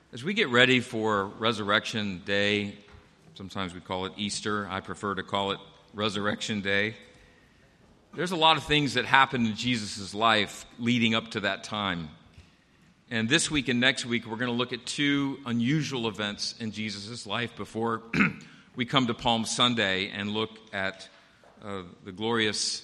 As we get ready for Resurrection Day, sometimes we call it Easter. I prefer to call it Resurrection Day. There's a lot of things that happened in Jesus' life leading up to that time. And this week and next week, we're going to look at two unusual events in Jesus' life before we come to Palm Sunday and look at the glorious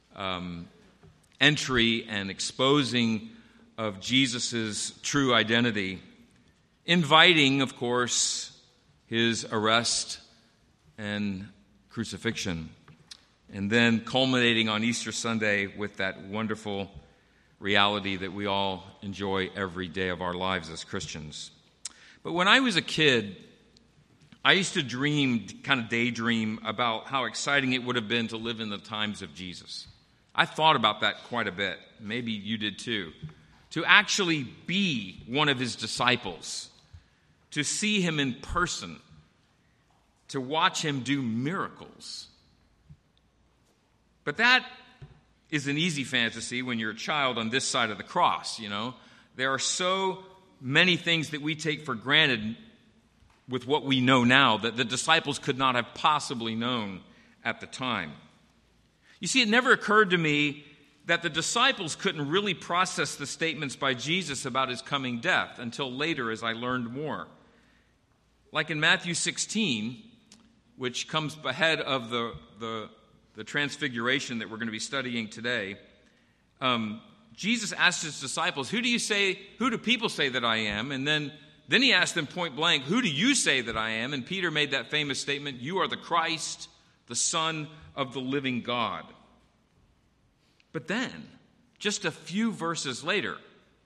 entry and exposing of Jesus' true identity, inviting, of course, his arrest and crucifixion, and then culminating on Easter Sunday with that wonderful reality that we all enjoy every day of our lives as Christians. But when I was a kid, I used to daydream about how exciting it would have been to live in the times of Jesus. I thought about that quite a bit. Maybe you did too. To actually be one of his disciples, to see him in person, to watch him do miracles. But that is an easy fantasy when you're a child on this side of the cross, you know. There are so many things that we take for granted with what we know now that the disciples could not have possibly known at the time. You see, it never occurred to me that the disciples couldn't really process the statements by Jesus about his coming death until later as I learned more. Like in Matthew 16, which comes ahead of the transfiguration that we're going to be studying today, Jesus asked his disciples, who do people say that I am? And then he asked them point blank, who do you say that I am? And Peter made that famous statement, you are the Christ, the Son of the living God. But then, just a few verses later,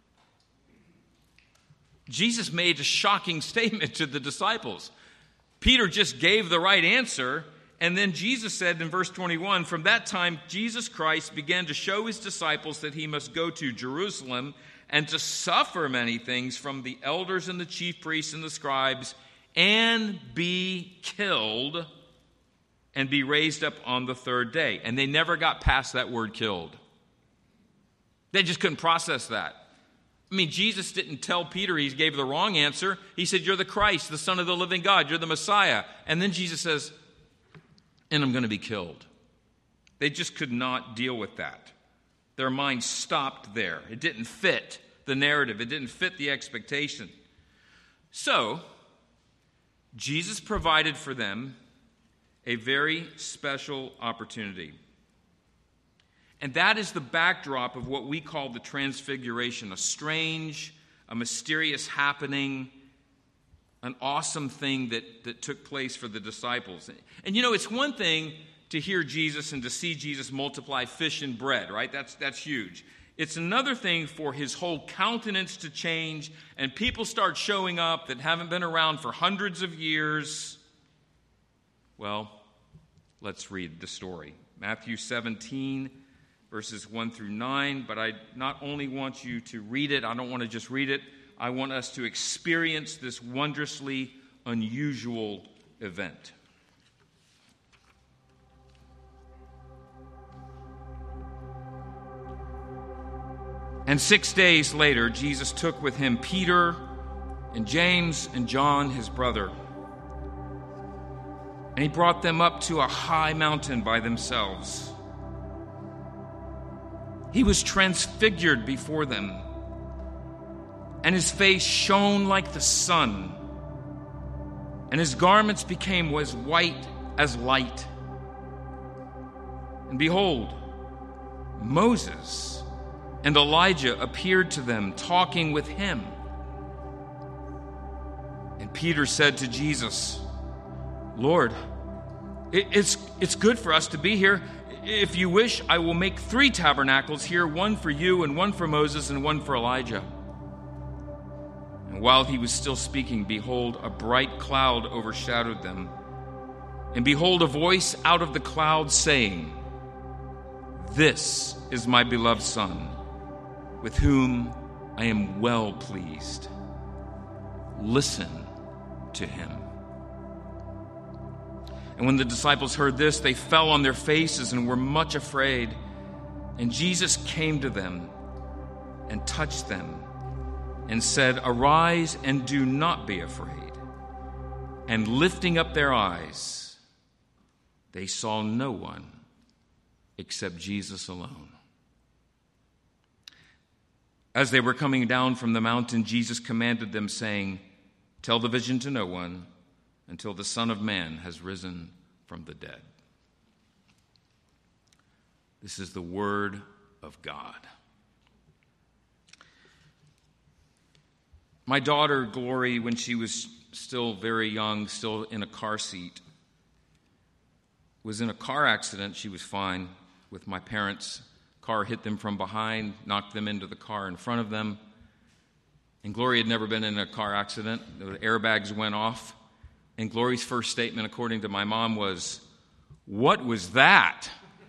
Jesus made a shocking statement to the disciples. Peter just gave the right answer, and then Jesus said in verse 21, from that time Jesus Christ began to show his disciples that he must go to Jerusalem and to suffer many things from the elders and the chief priests and the scribes, and be killed, and be raised up on the third day. And they never got past that word killed. They just couldn't process that. I mean, Jesus didn't tell Peter he gave the wrong answer. He said, you're the Christ, the Son of the living God. You're the Messiah. And then Jesus says, and I'm going to be killed. They just could not deal with that. Their minds stopped there. It didn't fit the narrative. It didn't fit the expectation. So, Jesus provided for them a very special opportunity. And that is the backdrop of what we call the Transfiguration, a strange, a mysterious happening, an awesome thing that took place for the disciples. And you know, it's one thing to hear Jesus and to see Jesus multiply fish and bread, right? That's huge. It's another thing for his whole countenance to change and people start showing up that haven't been around for hundreds of years. Well, let's read the story. Matthew 17, verses 1 through 9, but I not only want you to read it, I don't want to just read it, I want us to experience this wondrously unusual event. And 6 days later, Jesus took with him Peter and James and John, his brother, and he brought them up to a high mountain by themselves. He was transfigured before them, and his face shone like the sun, and his garments became as white as light. And behold, Moses and Elijah appeared to them, talking with him. And Peter said to Jesus, Lord, it's good for us to be here. If you wish, I will make 3 tabernacles here, one for you and one for Moses and one for Elijah. And while he was still speaking, behold, a bright cloud overshadowed them. And behold, a voice out of the cloud saying, This is my beloved Son, with whom I am well pleased. Listen to him. And when the disciples heard this, they fell on their faces and were much afraid. And Jesus came to them and touched them. and said, "Arise and do not be afraid." And lifting up their eyes, they saw no one except Jesus alone. As they were coming down from the mountain, Jesus commanded them, saying, "Tell the vision to no one until the Son of Man has risen from the dead." This is the word of God. My daughter, Glory, when she was still very young, still in a car seat, was in a car accident. She was fine with my parents. Car hit them from behind, knocked them into the car in front of them. And Glory had never been in a car accident. The airbags went off. And Glory's first statement, according to my mom, was, "What was that?"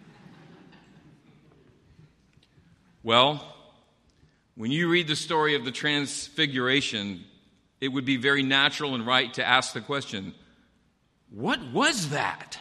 Well, when you read the story of the Transfiguration, it would be very natural and right to ask the question, what was that?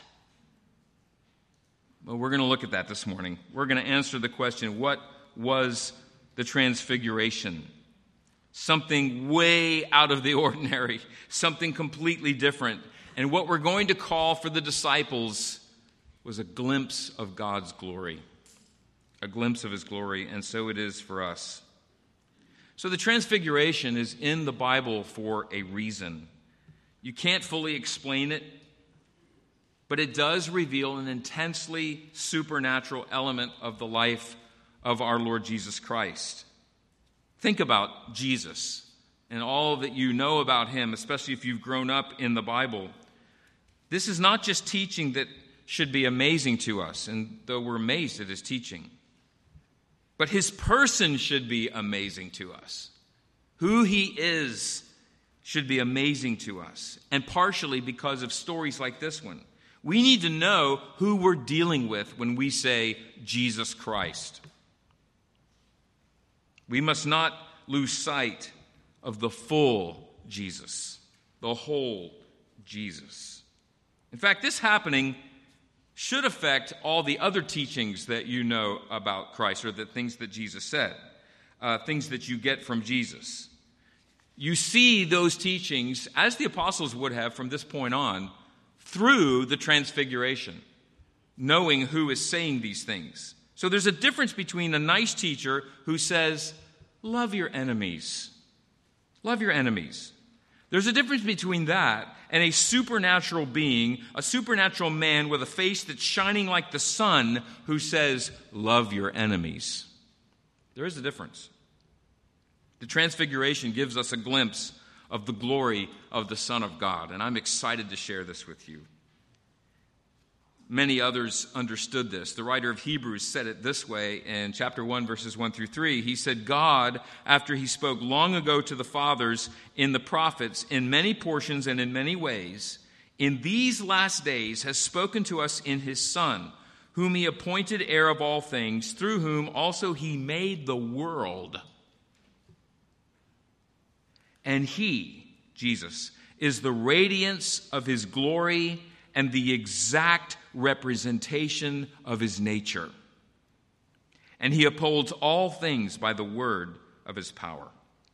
Well, we're going to look at that this morning. We're going to answer the question, what was the Transfiguration? Something way out of the ordinary, something completely different. And what we're going to call for the disciples was a glimpse of God's glory. A glimpse of his glory, and so it is for us. So the Transfiguration is in the Bible for a reason. You can't fully explain it, but it does reveal an intensely supernatural element of the life of our Lord Jesus Christ. Think about Jesus and all that you know about him, especially if you've grown up in the Bible. This is not just teaching that should be amazing to us, and though we're amazed at his teaching, but his person should be amazing to us. Who he is should be amazing to us, and partially because of stories like this one. We need to know who we're dealing with when we say Jesus Christ. We must not lose sight of the full Jesus, the whole Jesus. In fact, this happening should affect all the other teachings that you know about Christ, or the things that Jesus said, things that you get from Jesus. You see those teachings, as the apostles would have from this point on, through the Transfiguration, knowing who is saying these things. So there's a difference between a nice teacher who says, "Love your enemies. Love your enemies." There's a difference between that and a supernatural being, a supernatural man with a face that's shining like the sun who says, "Love your enemies." There is a difference. The Transfiguration gives us a glimpse of the glory of the Son of God, and I'm excited to share this with you. Many others understood this. The writer of Hebrews said it this way in chapter 1, verses 1 through 3. He said, "God, after he spoke long ago to the fathers in the prophets, in many portions and in many ways, in these last days has spoken to us in his Son, whom he appointed heir of all things, through whom also he made the world. And he," Jesus, "is the radiance of his glory and the exact representation of his nature. And he upholds all things by the word of his power."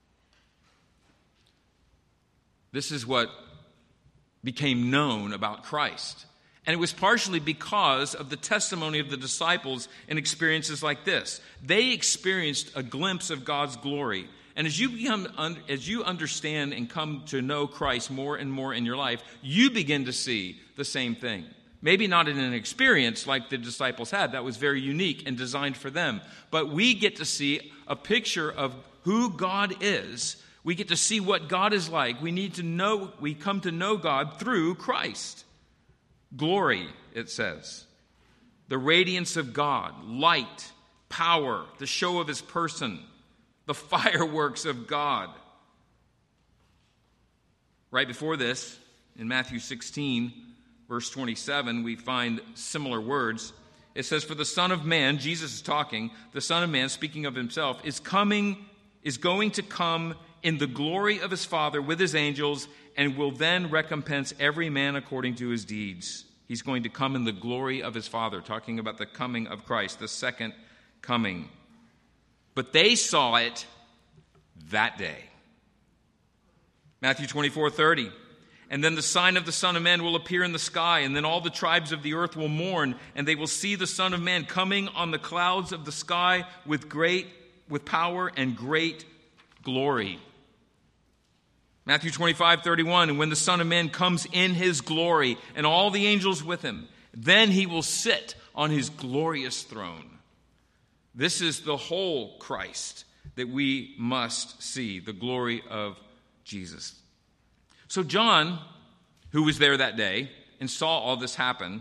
This is what became known about Christ. And it was partially because of the testimony of the disciples in experiences like this. They experienced a glimpse of God's glory. And as you understand and come to know Christ more and more in your life, you begin to see the same thing. Maybe not in an experience like the disciples had. That was very unique and designed for them. But we get to see a picture of who God is. We get to see what God is like. We come to know God through Christ. Glory, it says. The radiance of God, light, power, the show of his person, the fireworks of God. Right before this, in Matthew 16, verse 27, we find similar words. It says, "For the Son of Man," Jesus is talking, "the Son of Man," speaking of himself, is going to come in the glory of his Father with his angels, and will then recompense every man according to his deeds. He's going to come in the glory of his Father, talking about the coming of Christ, the second coming. But they saw it that day. Matthew 24:30. And then the sign of the Son of Man will appear in the sky, and then all the tribes of the earth will mourn, and they will see the Son of Man coming on the clouds of the sky with power and great glory. Matthew 25:31. And when the Son of Man comes in his glory, and all the angels with him, then he will sit on his glorious throne. This is the whole Christ that we must see, the glory of Jesus. So John, who was there that day and saw all this happen,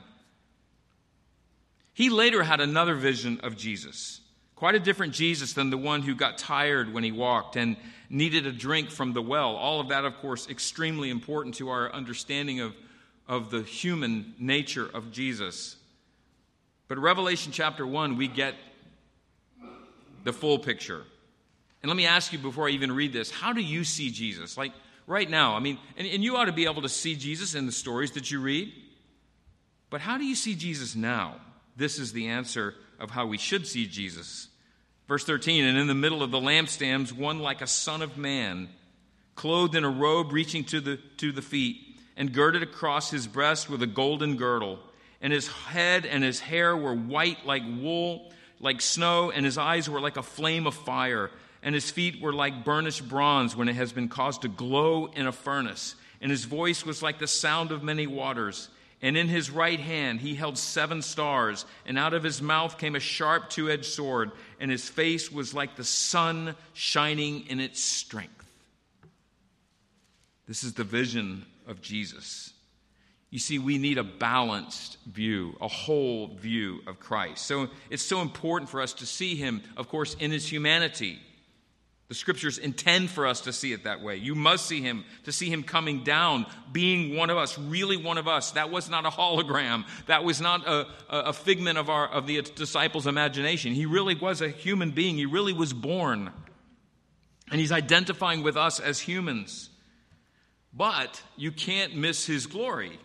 he later had another vision of Jesus. Quite a different Jesus than the one who got tired when he walked and needed a drink from the well. All of that, of course, extremely important to our understanding of the human nature of Jesus. But Revelation chapter 1, we get the full picture. And let me ask you before I even read this, how do you see Jesus? Like right now, and you ought to be able to see Jesus in the stories that you read. But how do you see Jesus now? This is the answer of how we should see Jesus. Verse 13, and in the middle of the lampstands, one like a son of man, clothed in a robe reaching to the feet, and girded across his breast with a golden girdle. And his head and his hair were white like wool, like snow, and his eyes were like a flame of fire. And his feet were like burnished bronze when it has been caused to glow in a furnace. And his voice was like the sound of many waters. And in his right hand he held 7 stars, and out of his mouth came a sharp 2-edged sword, and his face was like the sun shining in its strength. This is the vision of Jesus. You see, we need a balanced view, a whole view of Christ. So it's so important for us to see him, of course, in his humanity. The scriptures intend for us to see it that way. You must see him, to see him coming down, being one of us, really one of us. That was not a hologram. That was not a figment of the disciples' imagination. He really was a human being. He really was born. And he's identifying with us as humans. But you can't miss his glory.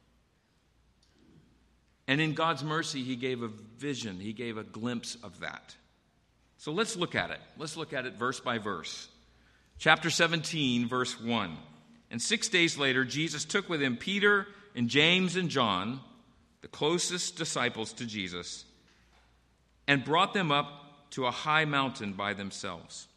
And in God's mercy, he gave a vision. He gave a glimpse of that. So let's look at it. Let's look at it verse by verse. Chapter 17, verse 1. And 6 days later, Jesus took with him Peter and James and John, the closest disciples to Jesus, and brought them up to a high mountain by themselves.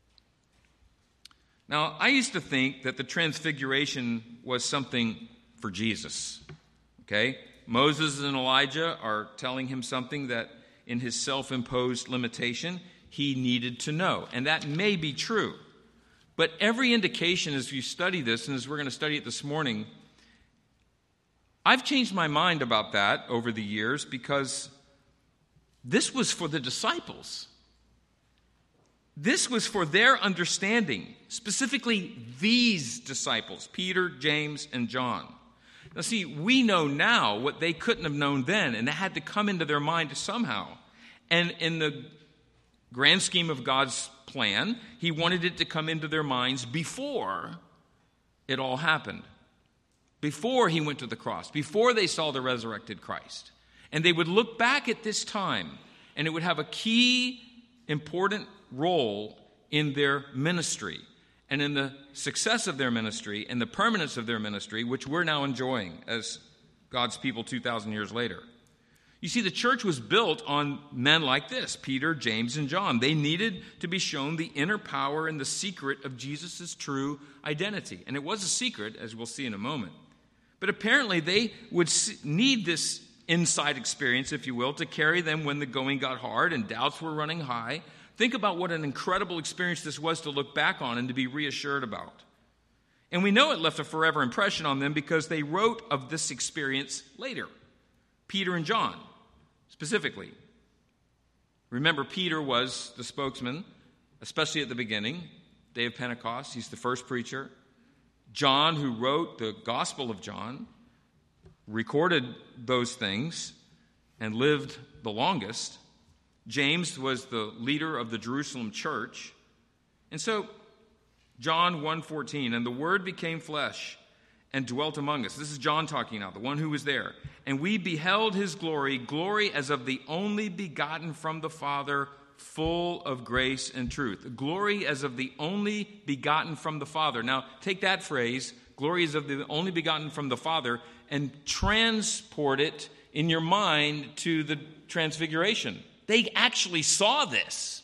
Now, I used to think that the transfiguration was something for Jesus. Okay? Moses and Elijah are telling him something that in his self-imposed limitation, he needed to know. And that may be true. But every indication as you study this, and as we're going to study it this morning, I've changed my mind about that over the years because this was for the disciples. This was for their understanding, specifically these disciples, Peter, James, and John. Now see, we know now what they couldn't have known then, and that had to come into their mind somehow. And in the grand scheme of God's plan, he wanted it to come into their minds before it all happened. Before he went to the cross, before they saw the resurrected Christ. And they would look back at this time, and it would have a key, important role in their ministry and in the success of their ministry and the permanence of their ministry, which we're now enjoying as God's people 2,000 years later. You see, the church was built on men like this, Peter, James, and John. They needed to be shown the inner power and the secret of Jesus' true identity. And it was a secret, as we'll see in a moment. But apparently they would need this inside experience, if you will, to carry them when the going got hard and doubts were running high. Think about what an incredible experience this was to look back on and to be reassured about. And we know it left a forever impression on them because they wrote of this experience later. Peter and John, specifically. Remember, Peter was the spokesman, especially at the beginning, day of Pentecost. He's the first preacher. John, who wrote the Gospel of John, recorded those things and lived the longest. James was the leader of the Jerusalem church. And so, John 1:14, and the Word became flesh and dwelt among us. This is John talking now, the one who was there. And we beheld his glory, glory as of the only begotten from the Father, full of grace and truth. Glory as of the only begotten from the Father. Now, take that phrase, glory as of the only begotten from the Father, and transport it in your mind to the transfiguration. They actually saw this.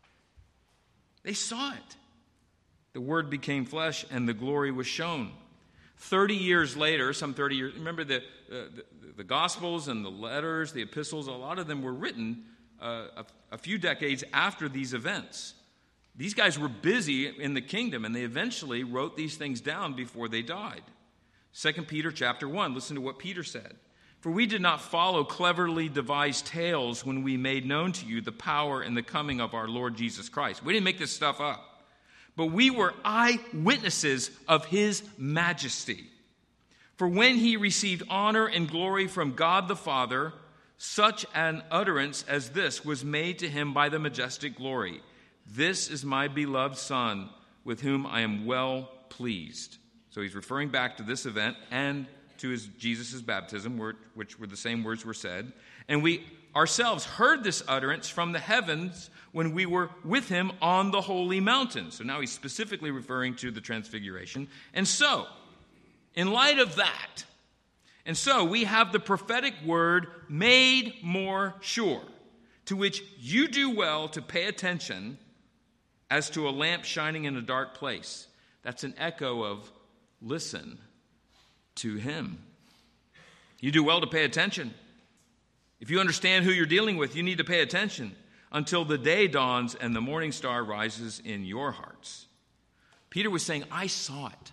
They saw it. The Word became flesh, and the glory was shown. 30 years later, some 30 years, remember the Gospels and the letters, the epistles, a lot of them were written a few decades after these events. These guys were busy in the kingdom, and they eventually wrote these things down before they died. 2 Peter chapter 1, listen to what Peter said. For we did not follow cleverly devised tales when we made known to you the power and the coming of our Lord Jesus Christ. We didn't make this stuff up. But we were eyewitnesses of his majesty. For when he received honor and glory from God the Father, such an utterance as this was made to him by the majestic glory. This is my beloved Son, with whom I am well pleased. So he's referring back to this event and to Jesus' baptism, which were the same words were said. And we ourselves heard this utterance from the heavens when we were with him on the holy mountain. So now he's specifically referring to the transfiguration. And so, in light of that, we have the prophetic word made more sure, to which you do well to pay attention as to a lamp shining in a dark place. That's an echo of listen to him. You do well to pay attention. If you understand who you're dealing with, you need to pay attention until the day dawns and the morning star rises in your hearts. Peter was saying, I saw it.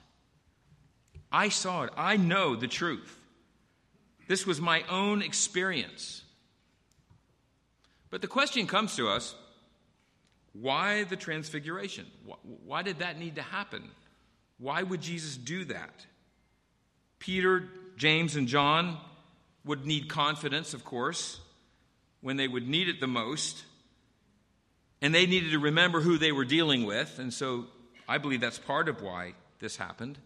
I saw it. I know the truth. This was my own experience. But the question comes to us, why the transfiguration? Why did that need to happen? Why would Jesus do that? Peter, James, and John would need confidence, of course, when they would need it the most. And they needed to remember who they were dealing with. And so I believe that's part of why this happened.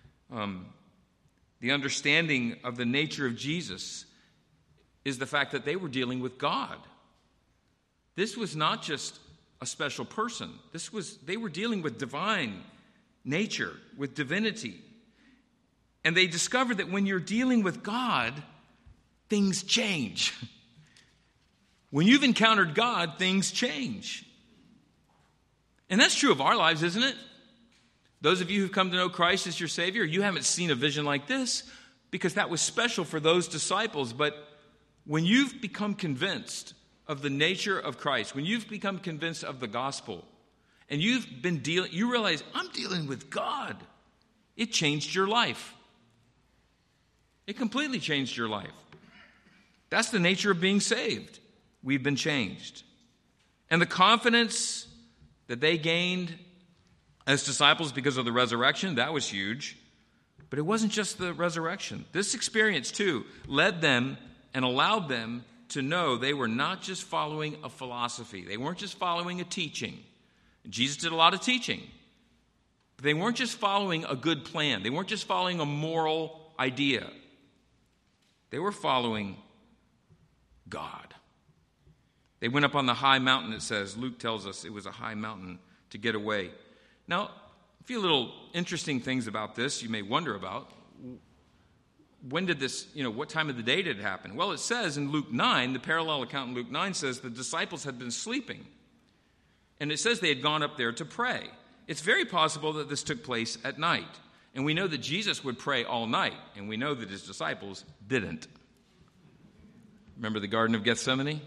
The understanding of the nature of Jesus is the fact that they were dealing with God. This was not just a special person. They were dealing with divine nature, with divinity. And they discovered that when you're dealing with God, things change. When you've encountered God, things change. And that's true of our lives, isn't it? Those of you who've come to know Christ as your Savior, you haven't seen a vision like this because that was special for those disciples. But when you've become convinced of the nature of Christ, when you've become convinced of the gospel, and you realize, I'm dealing with God, it changed your life. It completely changed your life. That's the nature of being saved. We've been changed. And the confidence that they gained as disciples because of the resurrection, that was huge. But it wasn't just the resurrection. This experience, too, led them and allowed them to know they were not just following a philosophy. They weren't just following a teaching. Jesus did a lot of teaching. But they weren't just following a good plan. They weren't just following a moral idea. They were following God. They went up on the high mountain, it says. Luke tells us it was a high mountain to get away. Now, a few little interesting things about this you may wonder about. When did this, what time of the day did it happen? Well, it says in Luke 9, the parallel account in Luke 9 says the disciples had been sleeping. And it says they had gone up there to pray. It's very possible that this took place at night. And we know that Jesus would pray all night, and we know that his disciples didn't. Remember the Garden of Gethsemane?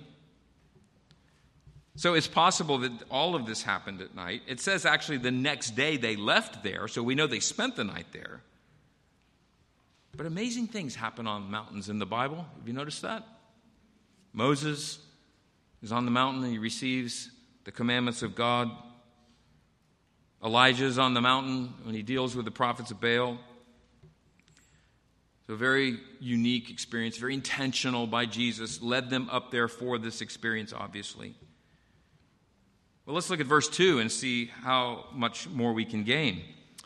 So it's possible that all of this happened at night. It says actually the next day they left there, so we know they spent the night there. But amazing things happen on mountains in the Bible. Have you noticed that? Moses is on the mountain and he receives the commandments of God. Elijah is on the mountain when he deals with the prophets of Baal. So a very unique experience, very intentional by Jesus, led them up there for this experience, obviously. Well, let's look at verse 2 and see how much more we can gain.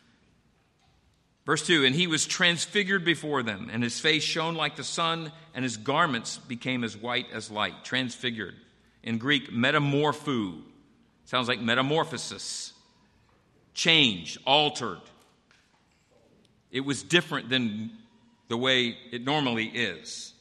Verse 2, and he was transfigured before them, and his face shone like the sun, and his garments became as white as light. Transfigured. In Greek, metamorpho. Sounds like metamorphosis. Changed, altered. It was different than the way it normally is.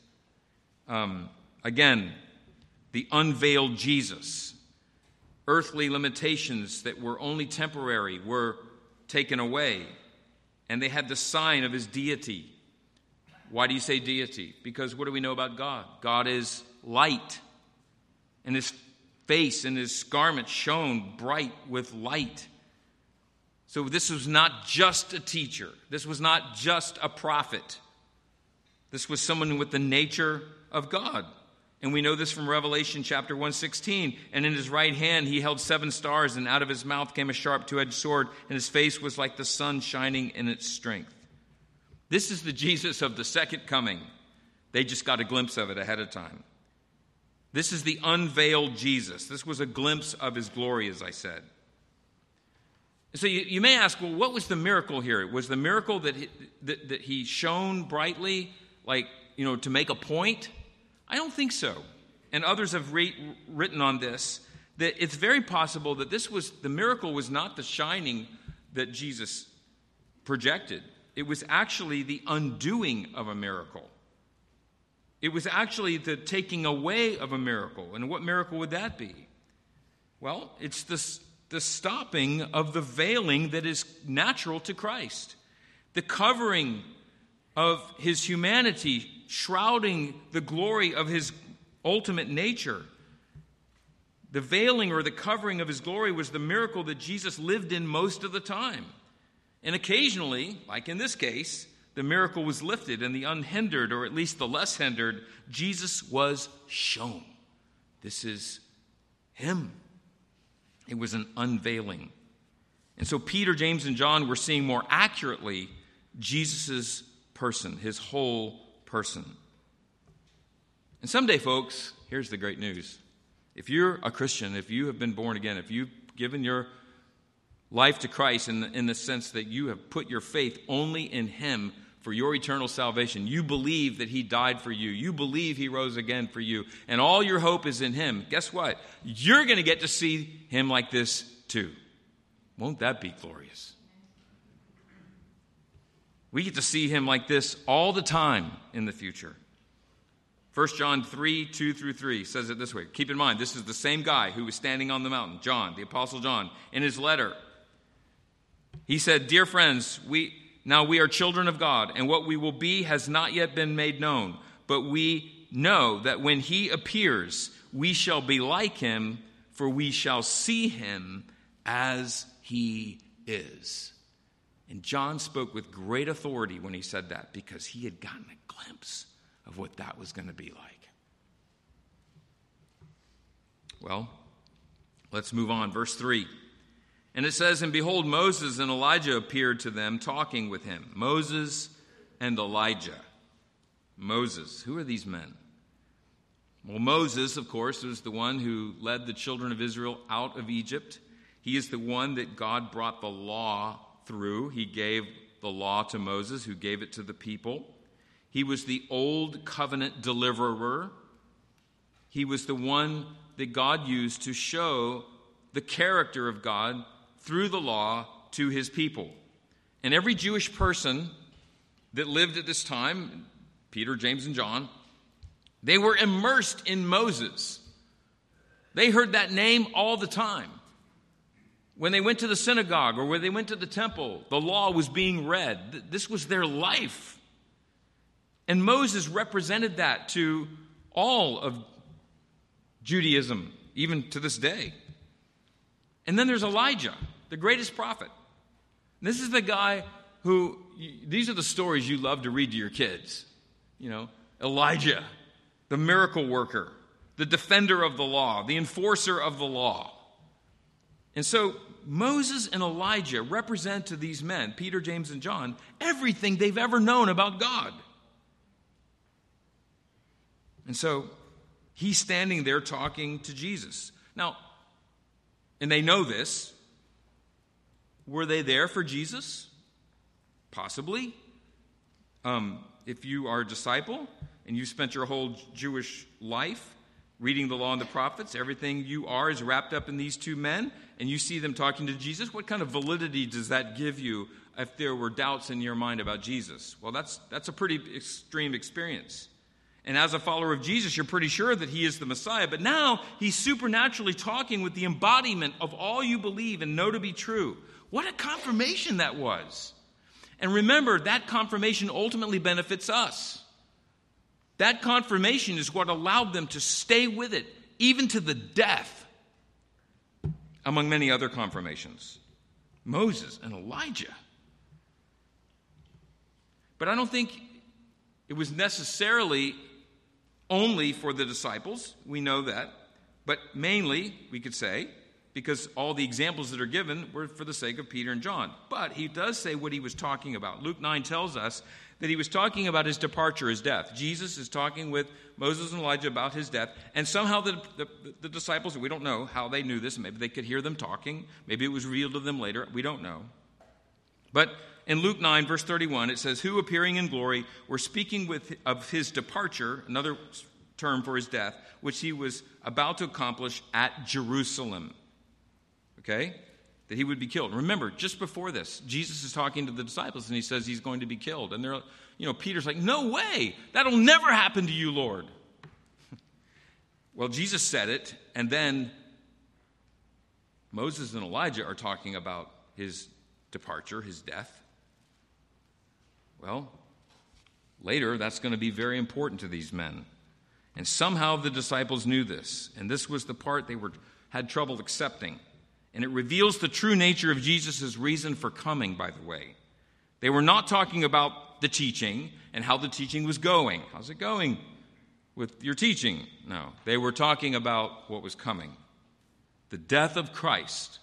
Again, the unveiled Jesus. Earthly limitations that were only temporary were taken away, and they had the sign of his deity. Why do you say deity? Because what do we know about God? God is light, and his face and his garment shone bright with light. So this was not just a teacher. This was not just a prophet. This was someone with the nature of God. And we know this from Revelation chapter 1:16. And in his right hand he held 7 stars, and out of his mouth came a sharp two-edged sword, and his face was like the sun shining in its strength. This is the Jesus of the second coming. They just got a glimpse of it ahead of time. This is the unveiled Jesus. This was a glimpse of his glory, as I said. So you may ask, well, what was the miracle here? Was the miracle that he shone brightly, to make a point? I don't think so. And others have written on this, that it's very possible that the miracle was not the shining that Jesus projected. It was actually the undoing of a miracle. It was actually the taking away of a miracle. And what miracle would that be? Well, it's the stopping of the veiling that is natural to Christ. The covering of his humanity, shrouding the glory of his ultimate nature. The veiling or the covering of his glory was the miracle that Jesus lived in most of the time. And occasionally, like in this case, the miracle was lifted, and the unhindered, or at least the less hindered, Jesus was shown. This is him. It was an unveiling. And so Peter, James, and John were seeing more accurately Jesus' person, his whole person. And someday, folks, here's the great news. If you're a Christian, if you have been born again, if you've given your life to Christ in the sense that you have put your faith only in him for your eternal salvation, you believe that he died for you, you believe he rose again for you, and all your hope is in him, guess what? You're going to get to see him like this too. Won't that be glorious? We get to see him like this all the time in the future. 1 John 3:2-3 says it this way. Keep in mind, this is the same guy who was standing on the mountain, John, the Apostle John, in his letter. He said, "Dear friends, we are children of God, and what we will be has not yet been made known. But we know that when he appears, we shall be like him, for we shall see him as he is." And John spoke with great authority when he said that, because he had gotten a glimpse of what that was going to be like. Well, let's move on. Verse 3. And it says, "And behold, Moses and Elijah appeared to them, talking with him." Moses and Elijah. Moses. Who are these men? Well, Moses, of course, was the one who led the children of Israel out of Egypt. He is the one that God brought the law through. He gave the law to Moses, who gave it to the people. He was the old covenant deliverer. He was the one that God used to show the character of God through the law to his people. And every Jewish person that lived at this time, Peter, James, and John, they were immersed in Moses. They heard that name all the time. When they went to the synagogue or when they went to the temple, the law was being read. This was their life. And Moses represented that to all of Judaism, even to this day. And then there's Elijah, the greatest prophet. This is the guy who, these are the stories you love to read to your kids. Elijah, the miracle worker, the defender of the law, the enforcer of the law. And so Moses and Elijah represent to these men, Peter, James, and John, everything they've ever known about God. And so he's standing there talking to Jesus. Now, and they know this. Were they there for Jesus? Possibly. If you are a disciple and you spent your whole Jewish life reading the law and the prophets. Everything you are is wrapped up in these two men, and you see them talking to Jesus. What kind of validity does that give you if there were doubts in your mind about Jesus? Well, that's a pretty extreme experience. And as a follower of Jesus, you're pretty sure that he is the Messiah. But now he's supernaturally talking with the embodiment of all you believe and know to be true. What a confirmation that was. And remember, that confirmation ultimately benefits us. That confirmation is what allowed them to stay with it, even to the death, among many other confirmations. Moses and Elijah. But I don't think it was necessarily only for the disciples. We know that. But mainly, we could say, because all the examples that are given were for the sake of Peter and John. But he does say what he was talking about. Luke 9 tells us that he was talking about his departure, his death. Jesus is talking with Moses and Elijah about his death. And somehow the disciples, we don't know how they knew this. Maybe they could hear them talking. Maybe it was revealed to them later. We don't know. But in Luke 9, verse 31, it says, who appearing in glory were speaking of his departure, another term for his death, which he was about to accomplish at Jerusalem. Okay? That he would be killed. Remember, just before this, Jesus is talking to the disciples and he says he's going to be killed. And Peter's like, no way, that'll never happen to you, Lord. Well, Jesus said it, and then Moses and Elijah are talking about his departure, his death. Well, later, that's going to be very important to these men. And somehow the disciples knew this, and this was the part they had trouble accepting. And it reveals the true nature of Jesus' reason for coming, by the way. They were not talking about the teaching and how the teaching was going. How's it going with your teaching? No, they were talking about what was coming. The death of Christ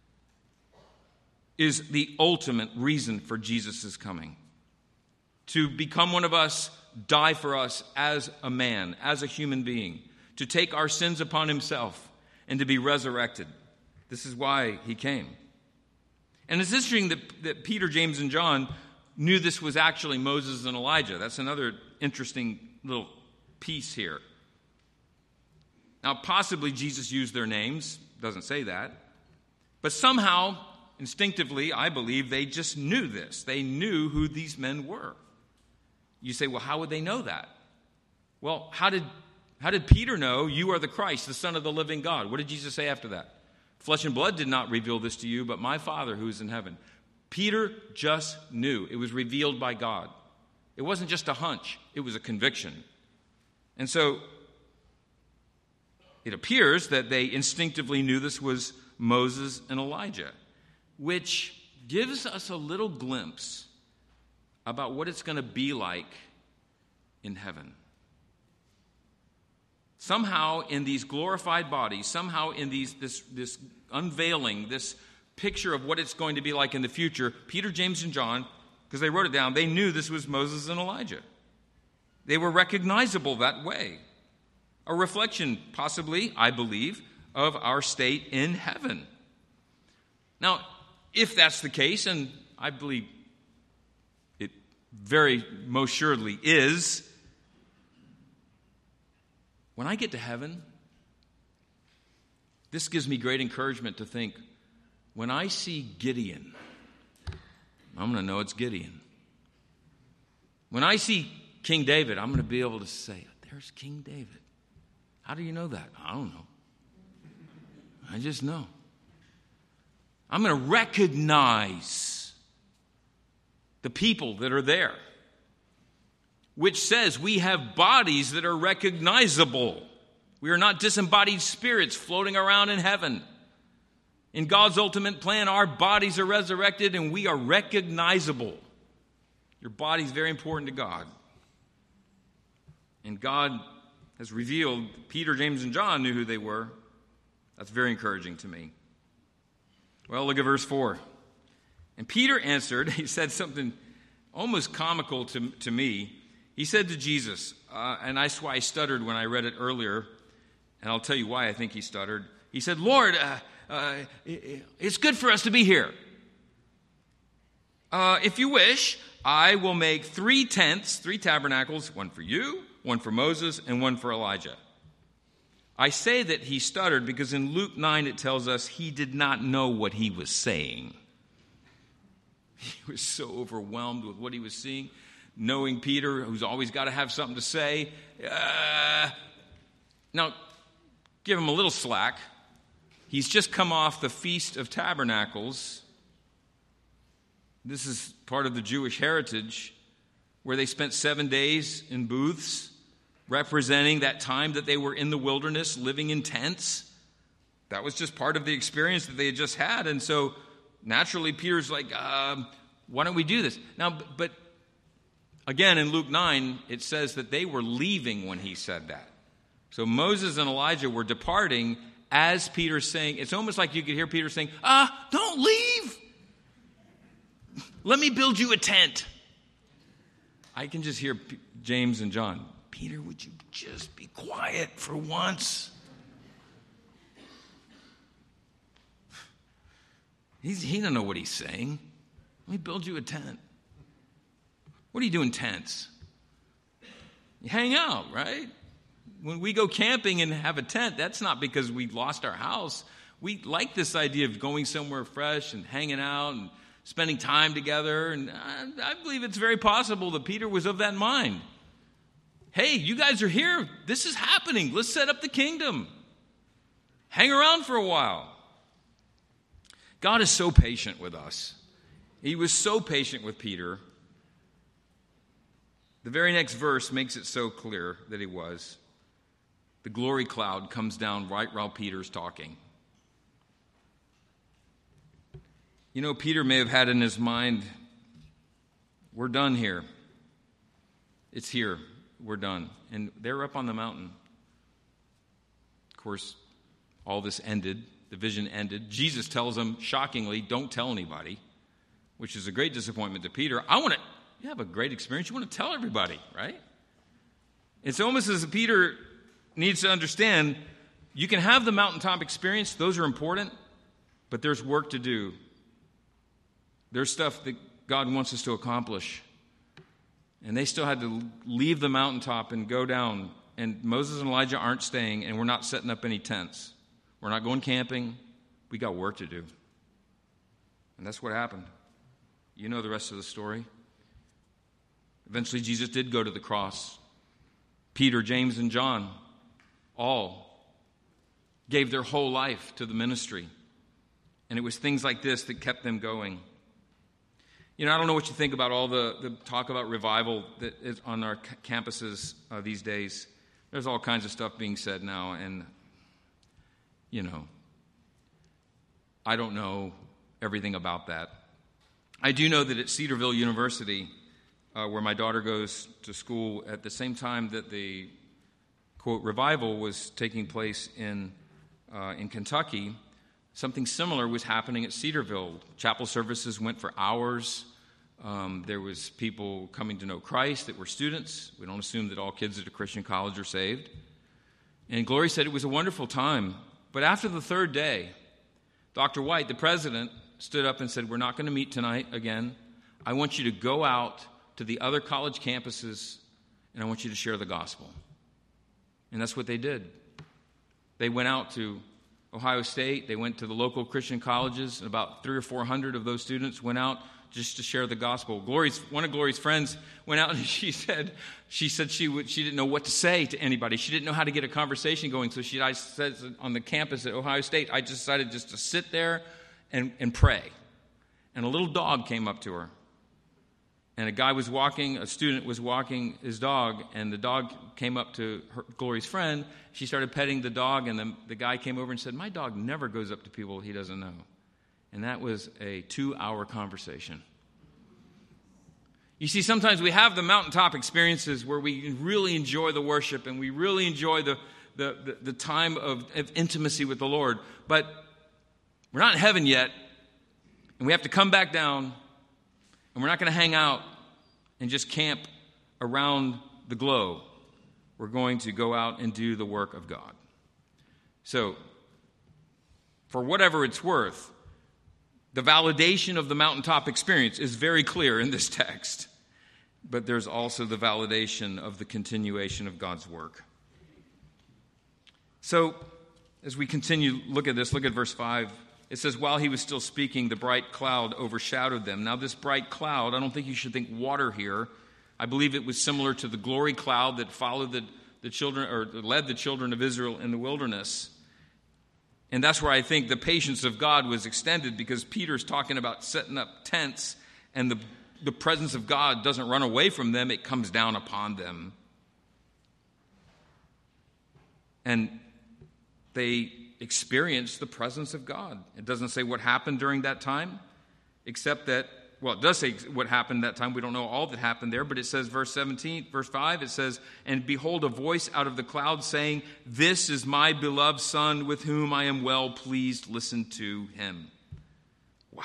is the ultimate reason for Jesus' coming. To become one of us, die for us as a man, as a human being, to take our sins upon himself and to be resurrected. This is why he came. And it's interesting that Peter, James, and John knew this was actually Moses and Elijah. That's another interesting little piece here. Now, possibly Jesus used their names. Doesn't say that. But somehow, instinctively, I believe they just knew this. They knew who these men were. You say, well, how would they know that? Well, how did Peter know you are the Christ, the Son of the living God? What did Jesus say after that? Flesh and blood did not reveal this to you, but my Father who is in heaven. Peter just knew. It was revealed by God. It wasn't just a hunch. It was a conviction. And so it appears that they instinctively knew this was Moses and Elijah, which gives us a little glimpse about what it's going to be like in heaven. Somehow in these glorified bodies, somehow in this unveiling, this picture of what it's going to be like in the future, Peter, James, and John, because they wrote it down, they knew this was Moses and Elijah. They were recognizable that way. A reflection, possibly, I believe, of our state in heaven. Now, if that's the case, and I believe it very most surely is, when I get to heaven, this gives me great encouragement to think, when I see Gideon, I'm going to know it's Gideon. When I see King David, I'm going to be able to say, there's King David. How do you know that? I don't know. I just know. I'm going to recognize the people that are there, which says we have bodies that are recognizable. We are not disembodied spirits floating around in heaven. In God's ultimate plan, our bodies are resurrected and we are recognizable. Your body is very important to God. And God has revealed, Peter, James, and John knew who they were. That's very encouraging to me. Well, look at verse 4. And Peter answered, he said something almost comical to me. He said to Jesus, and that's why I stuttered when I read it earlier, and I'll tell you why I think he stuttered. He said, Lord, it's good for us to be here. If you wish, I will make 3 tents, 3 tabernacles, one for you, one for Moses, and one for Elijah. I say that he stuttered because in Luke 9 it tells us he did not know what he was saying. He was so overwhelmed with what he was seeing, knowing Peter, who's always got to have something to say. Now, give him a little slack. He's just come off the Feast of Tabernacles. This is part of the Jewish heritage where they spent 7 days in booths, representing that time that they were in the wilderness, living in tents. That was just part of the experience that they had just had. And so naturally, Peter's like, why don't we do this? Now, but again, in Luke 9, it says that they were leaving when he said that. So Moses and Elijah were departing as Peter's saying, it's almost like you could hear Peter saying, don't leave. Let me build you a tent. I can just hear James and John, Peter, would you just be quiet for once? He doesn't know what he's saying. Let me build you a tent. What do you do in tents? You hang out, right? When we go camping and have a tent, that's not because we lost our house. We like this idea of going somewhere fresh and hanging out and spending time together. And I believe it's very possible that Peter was of that mind. Hey, you guys are here. This is happening. Let's set up the kingdom. Hang around for a while. God is so patient with us. He was so patient with Peter. The very next verse makes it so clear that he was. The glory cloud comes down right while Peter's talking. You know, Peter may have had in his mind, we're done here. It's here. We're done. And they're up on the mountain. Of course, all this ended. The vision ended. Jesus tells them, shockingly, don't tell anybody, which is a great disappointment to Peter. You have a great experience. You want to tell everybody, right? It's almost as if Peter needs to understand, you can have the mountaintop experience. Those are important, but there's work to do. There's stuff that God wants us to accomplish. And they still had to leave the mountaintop and go down. And Moses and Elijah aren't staying, and we're not setting up any tents. We're not going camping. We got work to do. And that's what happened. You know the rest of the story. Eventually, Jesus did go to the cross. Peter, James, and John all gave their whole life to the ministry. And it was things like this that kept them going. You know, I don't know what you think about all the talk about revival that is on our campuses these days. There's all kinds of stuff being said now, and, you know, I don't know everything about that. I do know that at Cedarville University, where my daughter goes to school, at the same time that the, quote, revival was taking place in Kentucky, something similar was happening at Cedarville. Chapel services went for hours. There was people coming to know Christ that were students. We don't assume that all kids at a Christian college are saved. And Glory said it was a wonderful time. But after the third day, Dr. White, the president, stood up and said, we're not going to meet tonight again. I want you to go out to the other college campuses, and I want you to share the gospel. And that's what they did. They went out to Ohio State. They went to the local Christian colleges. And about 300 or 400 of those students went out just to share the gospel. One of Glory's friends went out and she said she didn't know what to say to anybody. She didn't know how to get a conversation going. So I said on the campus at Ohio State, I decided just to sit there and pray. And a little dog came up to her. And a student was walking his dog, and the dog came up to Glory's friend. She started petting the dog, and the guy came over and said, my dog never goes up to people he doesn't know. And that was a 2-hour conversation. You see, sometimes we have the mountaintop experiences where we really enjoy the worship, and we really enjoy the time of intimacy with the Lord. But we're not in heaven yet, and we have to come back down. And we're not going to hang out and just camp around the globe. We're going to go out and do the work of God. So, for whatever it's worth, the validation of the mountaintop experience is very clear in this text. But there's also the validation of the continuation of God's work. So, as we continue, look at verse 5. It says, while he was still speaking, the bright cloud overshadowed them. Now, this bright cloud, I don't think you should think water here. I believe it was similar to the glory cloud that followed the children, or led the children of Israel in the wilderness. And that's where I think the patience of God was extended, because Peter's talking about setting up tents, and the presence of God doesn't run away from them, it comes down upon them. And they experienced the presence of God. It doesn't say what happened during that time, except that, well, it does say what happened that time. We don't know all that happened there, but it says, verse 5, it says, and behold, a voice out of the cloud saying, this is my beloved Son, with whom I am well pleased. Listen to him. Wow.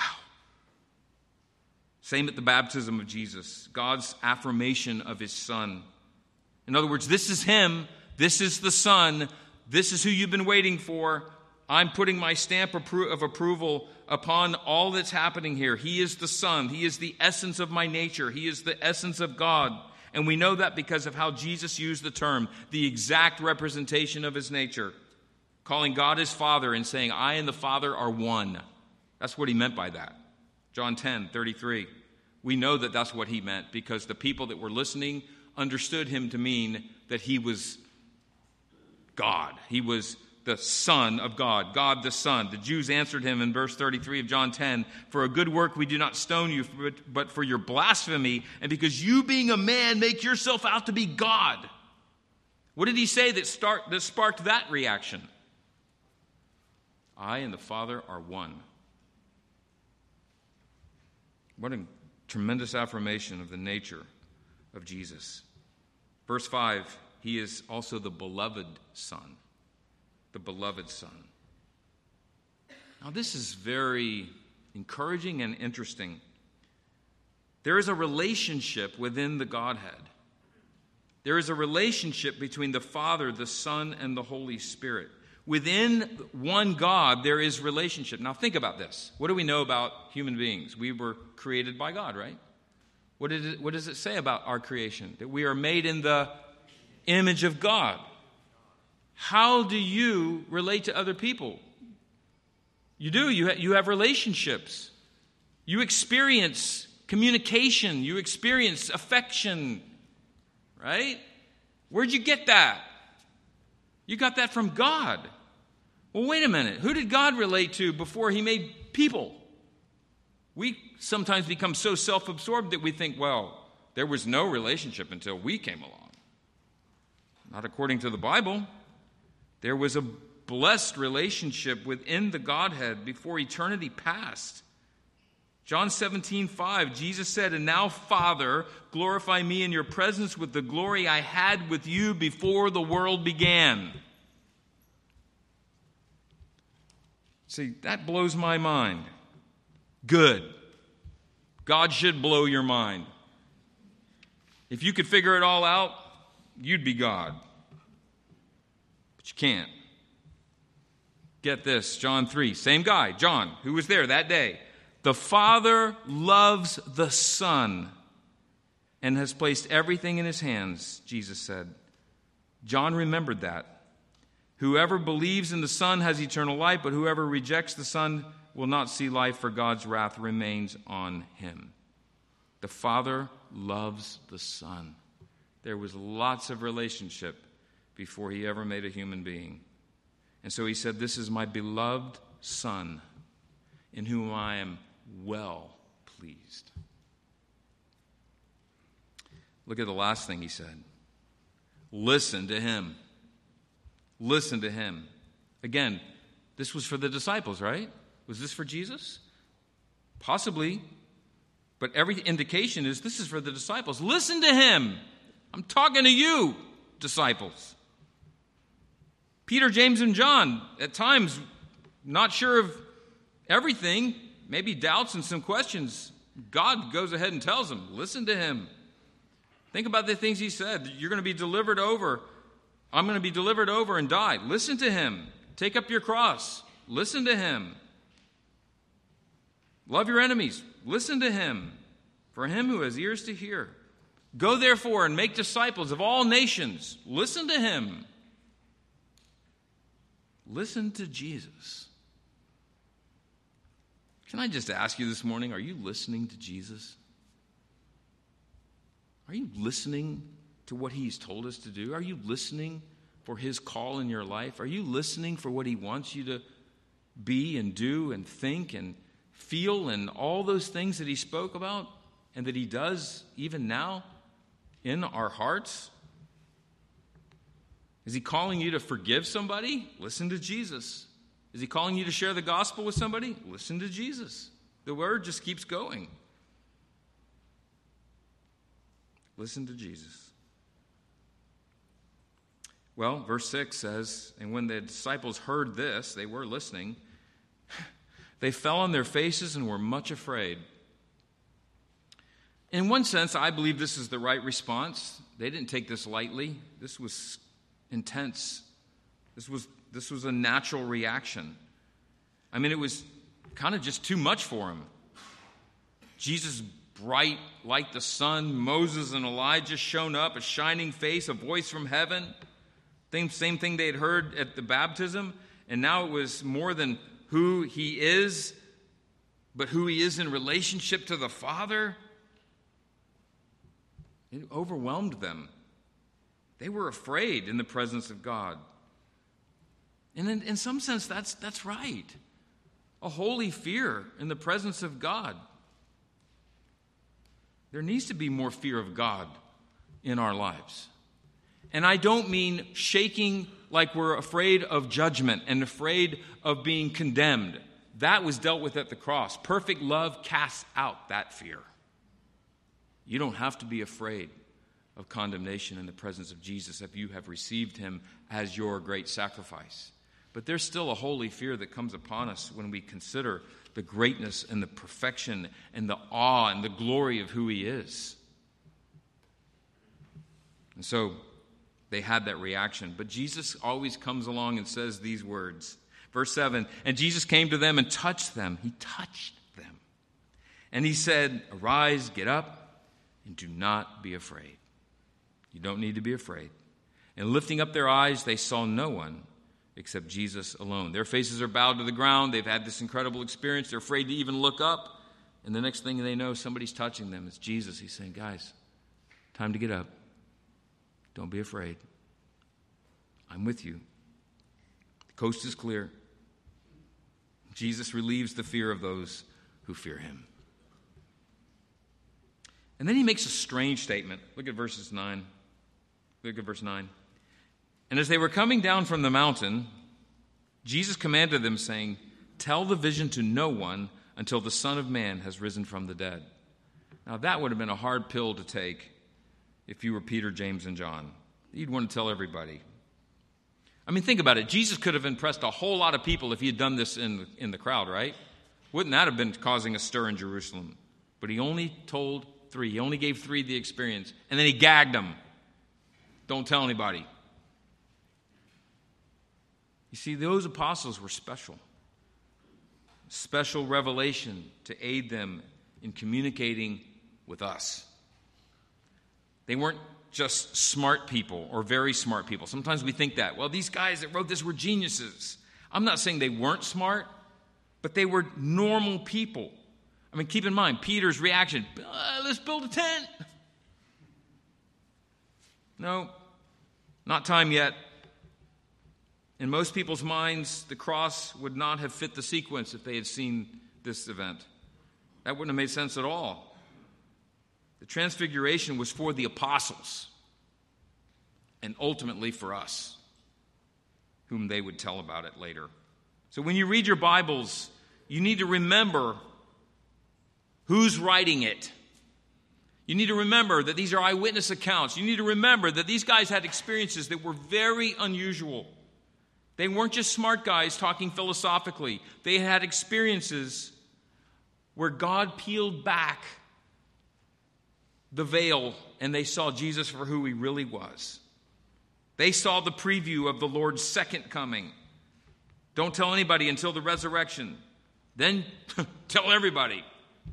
Same at the baptism of Jesus, God's affirmation of his Son. In other words, this is him, this is the Son, this is who you've been waiting for. I'm putting my stamp of approval upon all that's happening here. He is the Son. He is the essence of my nature. He is the essence of God. And we know that because of how Jesus used the term, the exact representation of his nature, calling God his Father and saying, I and the Father are one. That's what he meant by that. John 10:33. We know that that's what he meant, because the people that were listening understood him to mean that he was God. He was the Son of God, God the Son. The Jews answered him in verse 33 of John 10, for a good work we do not stone you, but for your blasphemy, and because you being a man make yourself out to be God. What did he say that sparked that reaction? I and the Father are one. What a tremendous affirmation of the nature of Jesus. Verse 5, he is also the beloved Son. The beloved Son. Now, this is very encouraging and interesting. There is a relationship within the Godhead. There is a relationship between the Father, the Son, and the Holy Spirit. Within one God, there is relationship. Now, think about this. What do we know about human beings? We were created by God, right? What does it say about our creation? That we are made in the image of God. How do you relate to other people? You do. You have relationships. You experience communication. You experience affection. Right? Where'd you get that? You got that from God. Well, wait a minute. Who did God relate to before he made people? We sometimes become so self-absorbed that we think, well, there was no relationship until we came along. Not according to the Bible. There was a blessed relationship within the Godhead before eternity passed. John 17:5, Jesus said, and now, Father, glorify me in your presence with the glory I had with you before the world began. See, that blows my mind. Good. God should blow your mind. If you could figure it all out, you'd be God. But you can't. Get this, John 3, same guy, John, who was there that day. The Father loves the Son and has placed everything in his hands, Jesus said. John remembered that. Whoever believes in the Son has eternal life, but whoever rejects the Son will not see life, for God's wrath remains on him. The Father loves the Son. There was lots of relationship before he ever made a human being. And so he said, this is my beloved Son, in whom I am well pleased. Look at the last thing he said. Listen to him. Listen to him. Again, this was for the disciples, right? Was this for Jesus? Possibly. But every indication is this is for the disciples. Listen to him. I'm talking to you, disciples. Peter, James, and John, at times, not sure of everything, maybe doubts and some questions. God goes ahead and tells them, listen to him. Think about the things he said. You're going to be delivered over. I'm going to be delivered over and die. Listen to him. Take up your cross. Listen to him. Love your enemies. Listen to him. For him who has ears to hear. Go therefore and make disciples of all nations. Listen to him. Listen to Jesus. Can I just ask you this morning, are you listening to Jesus? Are you listening to what he's told us to do? Are you listening for his call in your life? Are you listening for what he wants you to be and do and think and feel and all those things that he spoke about and that he does even now in our hearts? Is he calling you to forgive somebody? Listen to Jesus. Is he calling you to share the gospel with somebody? Listen to Jesus. The word just keeps going. Listen to Jesus. Well, verse 6 says, and when the disciples heard this, they were listening, they fell on their faces and were much afraid. In one sense, I believe this is the right response. They didn't take this lightly. This was intense. This was a natural reaction. I mean, it was kind of just too much for him. Jesus, bright like the sun, Moses and Elijah shown up, a shining face, a voice from heaven. Same thing they had heard at the baptism. And now it was more than who he is, but who he is in relationship to the Father. It overwhelmed them. They were afraid in the presence of God. And in some sense, that's right. A holy fear in the presence of God. There needs to be more fear of God in our lives. And I don't mean shaking like we're afraid of judgment and afraid of being condemned. That was dealt with at the cross. Perfect love casts out that fear. You don't have to be afraid of condemnation in the presence of Jesus if you have received him as your great sacrifice. But there's still a holy fear that comes upon us when we consider the greatness and the perfection and the awe and the glory of who he is. And so they had that reaction. But Jesus always comes along and says these words. Verse 7, and Jesus came to them and touched them. He touched them. And he said, arise, get up, and do not be afraid. You don't need to be afraid. And lifting up their eyes, they saw no one except Jesus alone. Their faces are bowed to the ground. They've had this incredible experience. They're afraid to even look up. And the next thing they know, somebody's touching them. It's Jesus. He's saying, guys, time to get up. Don't be afraid. I'm with you. The coast is clear. Jesus relieves the fear of those who fear him. And then he makes a strange statement. Look at verses 9. Look at verse 9. And as they were coming down from the mountain, Jesus commanded them, saying, tell the vision to no one until the Son of Man has risen from the dead. Now that would have been a hard pill to take if you were Peter, James, and John. You'd want to tell everybody. I mean, think about it. Jesus could have impressed a whole lot of people if he had done this in the crowd, right? Wouldn't that have been causing a stir in Jerusalem? But he only told 3. He only gave 3 the experience. And then he gagged them. Don't tell anybody. You see, those apostles were special. Special revelation to aid them in communicating with us. They weren't just smart people or very smart people. Sometimes we think that, well, these guys that wrote this were geniuses. I'm not saying they weren't smart, but they were normal people. I mean, keep in mind, Peter's reaction, let's build a tent. No, not time yet. In most people's minds, the cross would not have fit the sequence if they had seen this event. That wouldn't have made sense at all. The transfiguration was for the apostles and ultimately for us, whom they would tell about it later. So when you read your Bibles, you need to remember who's writing it. You need to remember that these are eyewitness accounts. You need to remember that these guys had experiences that were very unusual. They weren't just smart guys talking philosophically. They had experiences where God peeled back the veil and they saw Jesus for who he really was. They saw the preview of the Lord's second coming. Don't tell anybody until the resurrection. Then tell everybody.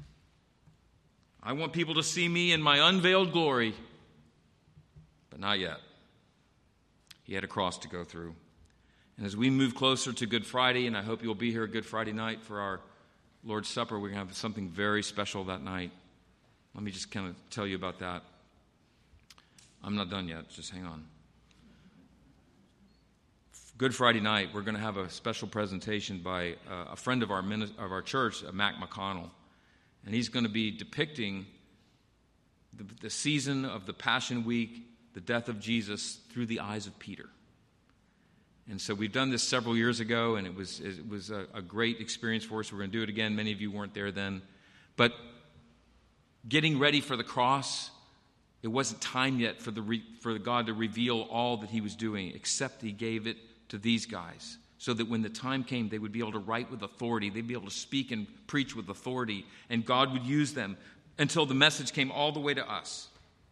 I want people to see me in my unveiled glory, but not yet. He had a cross to go through. And as we move closer to Good Friday, and I hope you'll be here Good Friday night for our Lord's Supper, we're going to have something very special that night. Let me just kind of tell you about that. I'm not done yet. Just hang on. Good Friday night, we're going to have a special presentation by a friend of our church, Mac McConnell. And he's going to be depicting the season of the Passion Week, the death of Jesus, through the eyes of Peter. And so we've done this several years ago, and it was a great experience for us. We're going to do it again. Many of you weren't there then. But getting ready for the cross, it wasn't time yet for God to reveal all that he was doing, except he gave it to these guys, so that when the time came, they would be able to write with authority. They'd be able to speak and preach with authority, and God would use them until the message came all the way to us.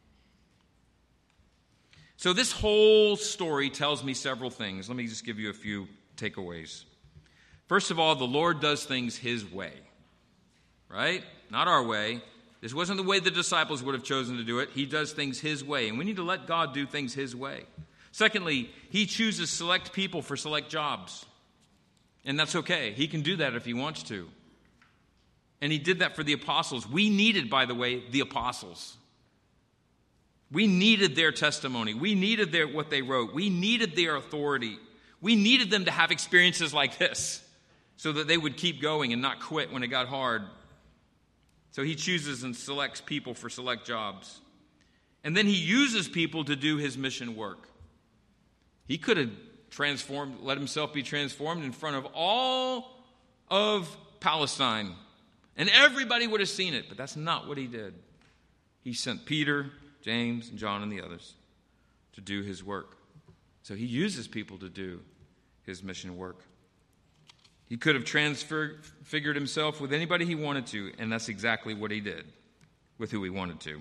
So this whole story tells me several things. Let me just give you a few takeaways. First of all, the Lord does things his way, right? Not our way. This wasn't the way the disciples would have chosen to do it. He does things his way, and we need to let God do things his way. Secondly, he chooses select people for select jobs, and that's okay. He can do that if he wants to. And he did that for the apostles. We needed, by the way, the apostles. We needed their testimony. We needed what they wrote. We needed their authority. We needed them to have experiences like this so that they would keep going and not quit when it got hard. So he chooses and selects people for select jobs. And then he uses people to do his mission work. He could have let himself be transformed in front of all of Palestine, and everybody would have seen it, but that's not what he did. He sent Peter, James, and John, and the others to do his work. So he uses people to do his mission work. He could have transfigured himself with anybody he wanted to, and that's exactly what he did with who he wanted to.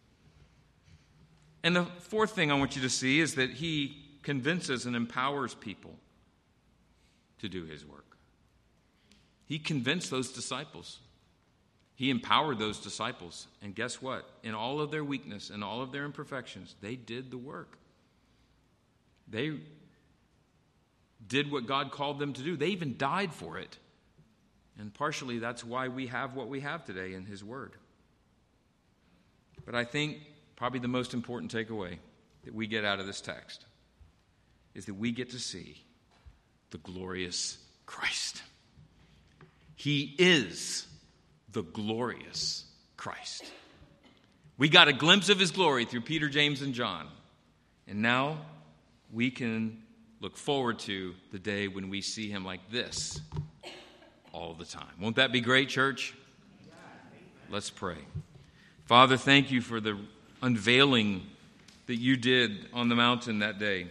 And the fourth thing I want you to see is that he convinces and empowers people to do his work. He convinced those disciples. He empowered those disciples. And guess what? In all of their weakness and all of their imperfections, they did the work. They did what God called them to do. They even died for it. And partially that's why we have what we have today in his word. But I think probably the most important takeaway that we get out of this text is that we get to see the glorious Christ. He is the glorious Christ. We got a glimpse of his glory through Peter, James, and John. And now we can look forward to the day when we see him like this all the time. Won't that be great, church? Let's pray. Father, thank you for the unveiling that you did on the mountain that day.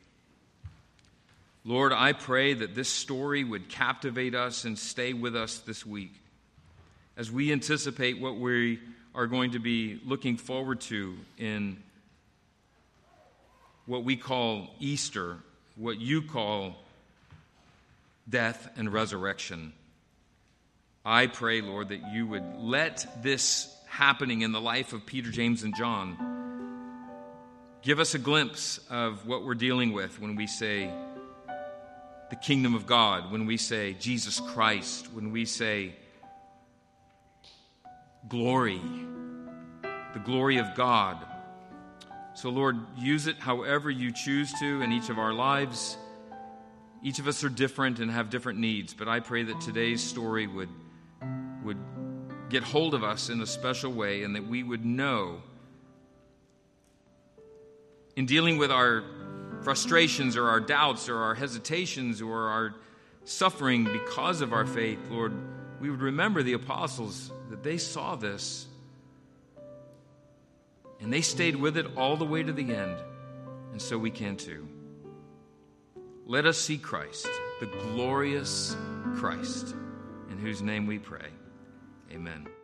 Lord, I pray that this story would captivate us and stay with us this week as we anticipate what we are going to be looking forward to in what we call Easter, what you call death and resurrection. I pray, Lord, that you would let this happening in the life of Peter, James, and John give us a glimpse of what we're dealing with when we say the kingdom of God, when we say Jesus Christ, when we say glory, the glory of God. So, Lord, use it however you choose to in each of our lives. Each of us are different and have different needs, but I pray that today's story would get hold of us in a special way, and that we would know in dealing with our frustrations or our doubts or our hesitations or our suffering because of our faith, Lord, we would remember the apostles, that they saw this and they stayed with it all the way to the end, and so we can too. Let us see Christ, the glorious Christ, in whose name we pray. Amen.